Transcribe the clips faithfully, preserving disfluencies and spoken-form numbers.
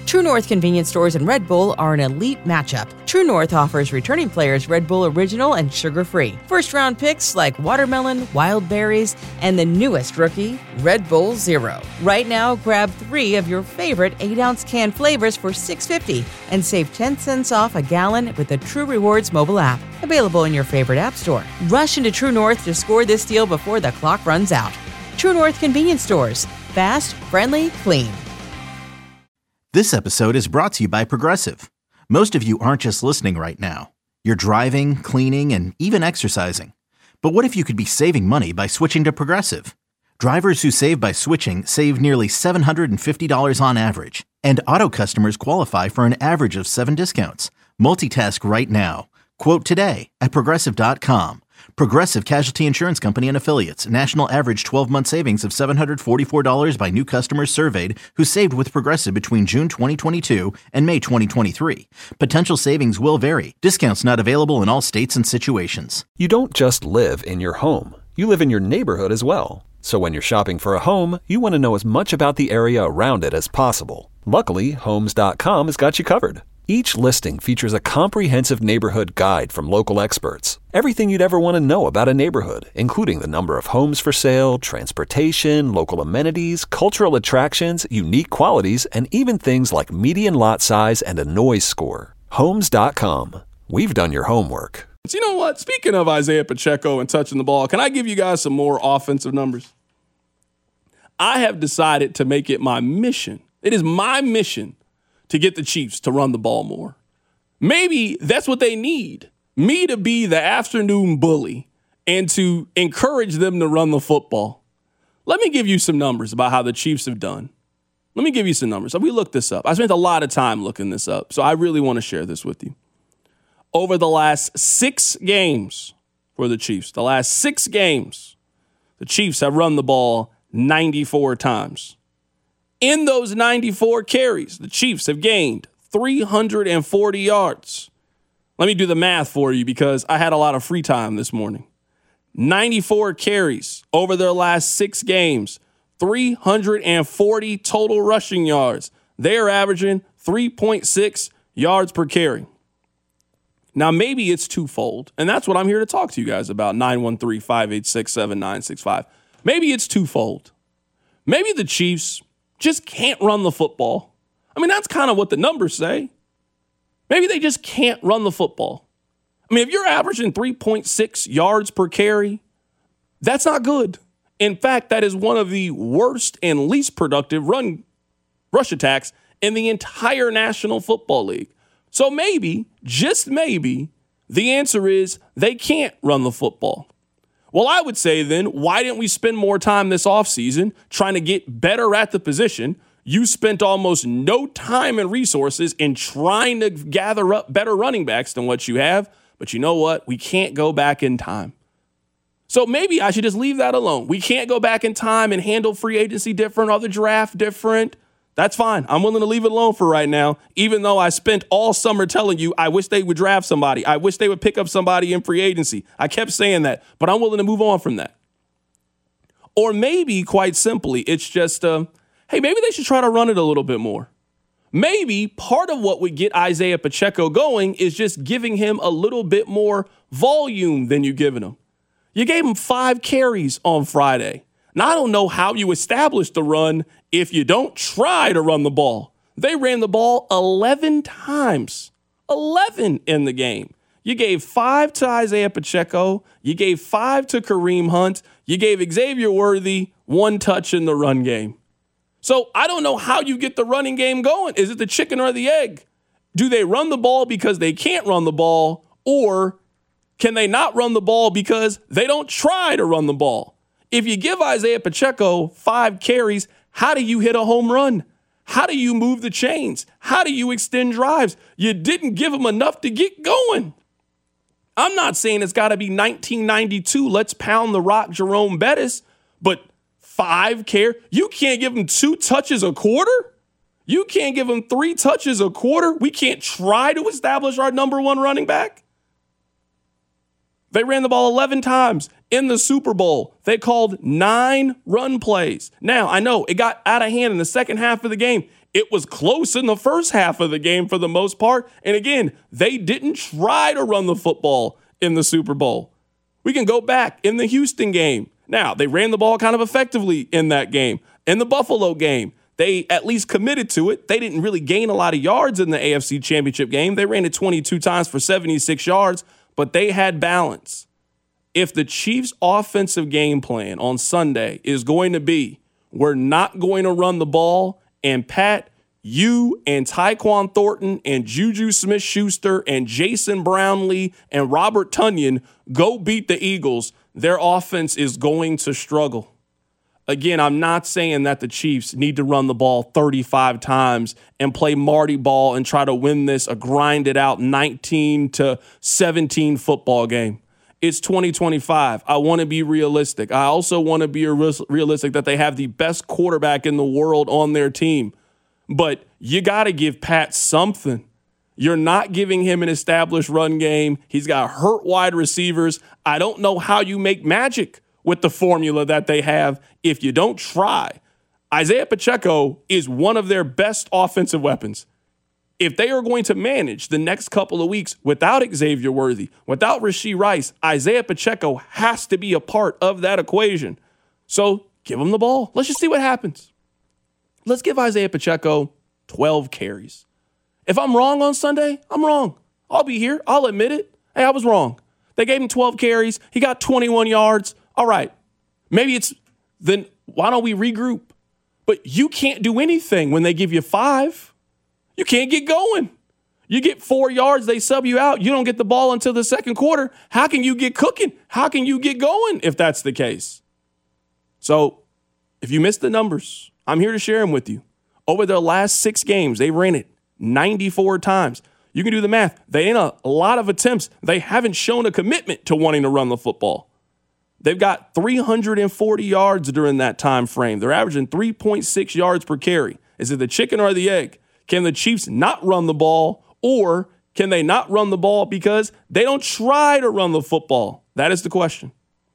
True North convenience stores and Red Bull are an elite matchup. True North offers returning players Red Bull Original and sugar-free. First-round picks like watermelon, wild berries, and the newest rookie, Red Bull Zero. Right now, grab three of your favorite eight ounce can flavors for six dollars and fifty cents and save ten cents off a gallon with the True Rewards mobile app. Available in your favorite app store. Rush into True North to score this deal before the clock runs out. True North convenience stores. Fast, friendly, clean. This episode is brought to you by Progressive. Most of you aren't just listening right now. You're driving, cleaning, and even exercising. But what if you could be saving money by switching to Progressive? Drivers who save by switching save nearly seven hundred fifty dollars on average. And auto customers qualify for an average of seven discounts. Multitask right now. Quote today at Progressive dot com. Progressive Casualty Insurance Company and Affiliates. National average twelve-month savings of seven hundred forty-four dollars by new customers surveyed who saved with Progressive between June twenty twenty-two and May twenty twenty-three. Potential savings will vary. Discounts not available in all states and situations. You don't just live in your home. You live in your neighborhood as well. So when you're shopping for a home, you want to know as much about the area around it as possible. Luckily, Homes dot com has got you covered. Each listing features a comprehensive neighborhood guide from local experts. Everything you'd ever want to know about a neighborhood, including the number of homes for sale, transportation, local amenities, cultural attractions, unique qualities, and even things like median lot size and a noise score. Homes dot com. We've done your homework. You know what? Speaking of Isaiah Pacheco and touching the ball, can I give you guys some more offensive numbers? I have decided to make it my mission. It is my mission to get the Chiefs to run the ball more. Maybe that's what they need. Me to be the afternoon bully and to encourage them to run the football. Let me give you some numbers about how the Chiefs have done. Let me give you some numbers. So we looked this up. I spent a lot of time looking this up, so I really want to share this with you. Over the last six games for the Chiefs, the last six games, the Chiefs have run the ball ninety-four times. In those ninety-four carries, the Chiefs have gained three hundred forty yards. Let me do the math for you because I had a lot of free time this morning. ninety-four carries over their last six games, three hundred forty total rushing yards. They are averaging three point six yards per carry. Now, maybe it's twofold, and that's what I'm here to talk to you guys about, nine one three, five eight six, seven nine six five. Maybe it's twofold. Maybe the Chiefs just can't run the football. I mean, that's kind of what the numbers say. Maybe they just can't run the football. I mean, if you're averaging three point six yards per carry, that's not good. In fact, that is one of the worst and least productive run rush attacks in the entire National Football League. So maybe, just maybe, the answer is they can't run the football. Well, I would say then, why didn't we spend more time this offseason trying to get better at the position? You spent almost no time and resources in trying to gather up better running backs than what you have. But you know what? We can't go back in time. So maybe I should just leave that alone. We can't go back in time and handle free agency different or the draft different. That's fine. I'm willing to leave it alone for right now, even though I spent all summer telling you I wish they would draft somebody. I wish they would pick up somebody in free agency. I kept saying that, but I'm willing to move on from that. Or maybe, quite simply, it's just, uh, hey, maybe they should try to run it a little bit more. Maybe part of what would get Isaiah Pacheco going is just giving him a little bit more volume than you've given him. You gave him five carries on Friday. Now, I don't know how you establish the run if you don't try to run the ball. They ran the ball eleven times. eleven in the game. You gave five to Isaiah Pacheco. You gave five to Kareem Hunt. You gave Xavier Worthy one touch in the run game. So I don't know how you get the running game going. Is it the chicken or the egg? Do they run the ball because they can't run the ball, or can they not run the ball because they don't try to run the ball? If you give Isaiah Pacheco five carries, how do you hit a home run? How do you move the chains? How do you extend drives? You didn't give him enough to get going. I'm not saying it's got to be nineteen ninety-two, let's pound the rock Jerome Bettis, but five care. You can't give him two touches a quarter? You can't give him three touches a quarter? We can't try to establish our number one running back? They ran the ball eleven times in the Super Bowl. They called nine run plays. Now, I know it got out of hand in the second half of the game. It was close in the first half of the game for the most part. And again, they didn't try to run the football in the Super Bowl. We can go back in the Houston game. Now, they ran the ball kind of effectively in that game. In the Buffalo game, they at least committed to it. They didn't really gain a lot of yards in the A F C Championship game. They ran it twenty-two times for seventy-six yards, but they had balance. If the Chiefs' offensive game plan on Sunday is going to be, we're not going to run the ball, and Pat, you and Tyquan Thornton and Juju Smith-Schuster and Jason Brownlee and Robert Tonyan go beat the Eagles, their offense is going to struggle. Again, I'm not saying that the Chiefs need to run the ball thirty-five times and play Marty ball and try to win this a grinded out nineteen to seventeen football game. It's twenty twenty-five. I want to be realistic. I also want to be realistic that they have the best quarterback in the world on their team. But you got to give Pat something. You're not giving him an established run game. He's got hurt wide receivers. I don't know how you make magic with the formula that they have if you don't try. Isaiah Pacheco is one of their best offensive weapons. If they are going to manage the next couple of weeks without Xavier Worthy, without Rashee Rice, Isaiah Pacheco has to be a part of that equation. So give him the ball. Let's just see what happens. Let's give Isaiah Pacheco twelve carries. If I'm wrong on Sunday, I'm wrong. I'll be here. I'll admit it. Hey, I was wrong. They gave him twelve carries. He got twenty-one yards. All right. Maybe it's, then why don't we regroup? But you can't do anything when they give you five. You can't get going. You get four yards, they sub you out. You don't get the ball until the second quarter. How can you get cooking? How can you get going if that's the case? So if you missed the numbers, I'm here to share them with you. Over their last six games, they ran it ninety-four times. You can do the math. They ain't a, a lot of attempts. They haven't shown a commitment to wanting to run the football. They've got three hundred forty yards during that time frame. They're averaging three point six yards per carry. Is it the chicken or the egg? Can the Chiefs not run the ball, or can they not run the ball because they don't try to run the football? That is the question.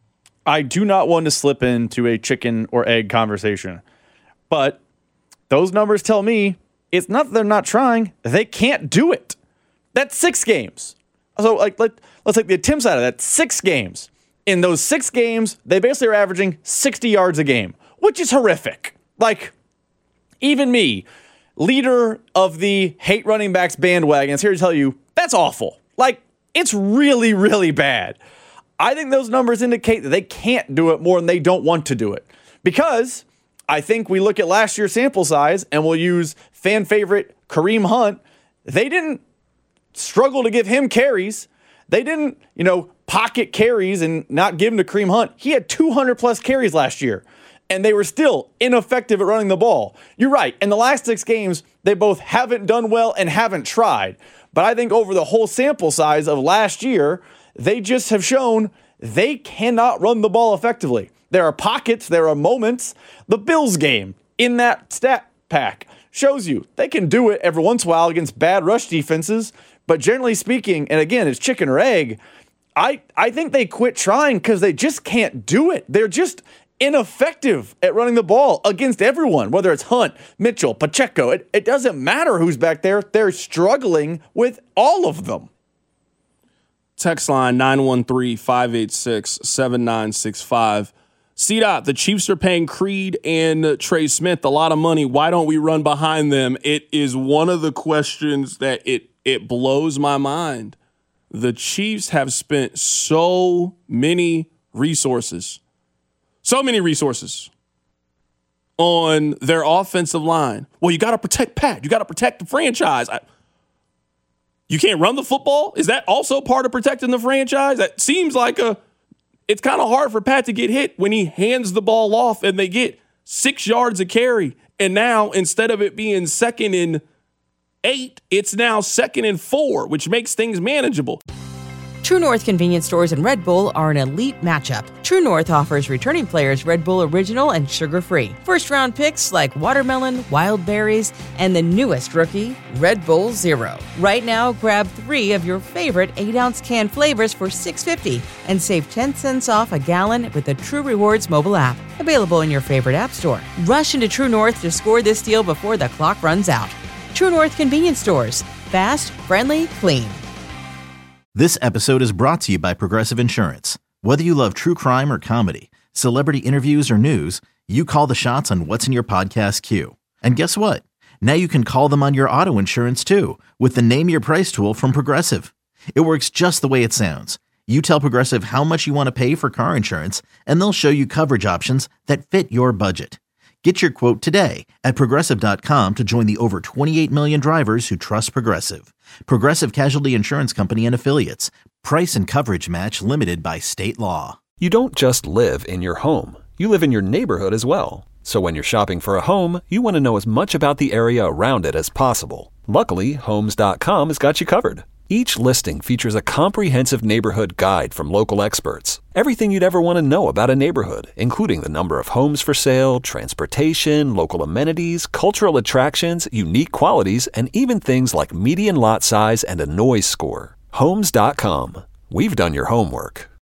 I do not want to slip into a chicken or egg conversation, but those numbers tell me it's not that they're not trying. They can't do it. That's six games. So like, let, let's take the attempts out of that. Six games. In those six games, they basically are averaging sixty yards a game, which is horrific. Like, even me, leader of the hate running backs bandwagon, is here to tell you that's awful. Like, it's really, really bad. I think those numbers indicate that they can't do it more than they don't want to do it. Because I think we look at last year's sample size and we'll use fan favorite Kareem Hunt. They didn't struggle to give him carries. They didn't, you know, pocket carries and not give him to Kareem Hunt. He had two hundred plus carries last year, and they were still ineffective at running the ball. You're right. In the last six games, they both haven't done well and haven't tried. But I think over the whole sample size of last year, they just have shown they cannot run the ball effectively. There are pockets, there are moments. The Bills game in that stat pack shows you they can do it every once in a while against bad rush defenses. But generally speaking, and again, it's chicken or egg, I, I think they quit trying because they just can't do it. They're just ineffective at running the ball against everyone, whether it's Hunt, Mitchell, Pacheco. It, it doesn't matter who's back there. They're struggling with all of them. Text line nine one three, five eight six, seven nine six five. C-Dot, the Chiefs are paying Creed and Trey Smith a lot of money. Why don't we run behind them? It is one of the questions that it it blows my mind. The Chiefs have spent so many resources, so many resources on their offensive line. Well, you got to protect Pat. You got to protect the franchise. I, you can't run the football? Is that also part of protecting the franchise? That seems like a, it's kind of hard for Pat to get hit when he hands the ball off and they get six yards a carry. And now instead of it being second and eight, it's now second and four, which makes things manageable. True North convenience stores and Red Bull are an elite matchup. True North offers returning players Red Bull Original and sugar-free. First-round picks like watermelon, wild berries, and the newest rookie, Red Bull Zero. Right now, grab three of your favorite eight-ounce can flavors for six dollars and fifty cents and save ten cents off a gallon with the True Rewards mobile app. Available in your favorite app store. Rush into True North to score this deal before the clock runs out. True North Convenience Stores. Fast, friendly, clean. This episode is brought to you by Progressive Insurance. Whether you love true crime or comedy, celebrity interviews or news, you call the shots on what's in your podcast queue. And guess what? Now you can call them on your auto insurance too with the Name Your Price tool from Progressive. It works just the way it sounds. You tell Progressive how much you want to pay for car insurance, and they'll show you coverage options that fit your budget. Get your quote today at Progressive dot com to join the over twenty-eight million drivers who trust Progressive. Progressive Casualty Insurance Company and Affiliates. Price and coverage match limited by state law. You don't just live in your home. You live in your neighborhood as well. So when you're shopping for a home, you want to know as much about the area around it as possible. Luckily, Homes dot com has got you covered. Each listing features a comprehensive neighborhood guide from local experts. Everything you'd ever want to know about a neighborhood, including the number of homes for sale, transportation, local amenities, cultural attractions, unique qualities, and even things like median lot size and a noise score. Homes dot com. We've done your homework.